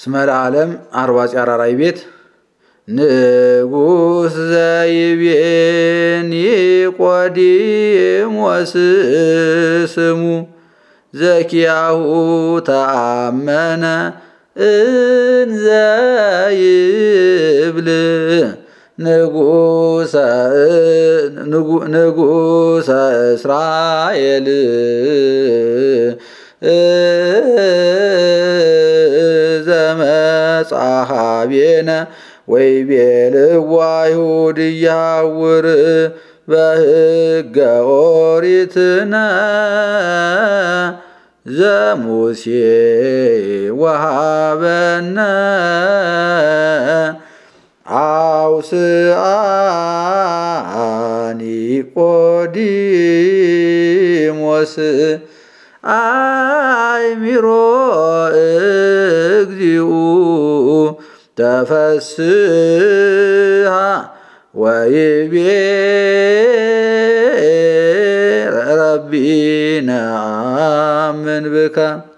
እስመ ለዓለም አርዋጽ አራራይ ቤት ንጉሥ ዘይቤ ኒቆዲሞስ ስሙ ዘኪያሁ ተአመነ እንዘ ይብል ንጉሠ እስራኤል ዘመጽሐቤነ ወይቤልዎ አይሁድ እያውር በሕገ ኦሪትነ ዘሙሴ ወሀበነ አውስአ ኒቆዲሞስ አእሚሮ እግዚኡ ተፈስሐ ወይቤ ረቢ ነአምን ብከ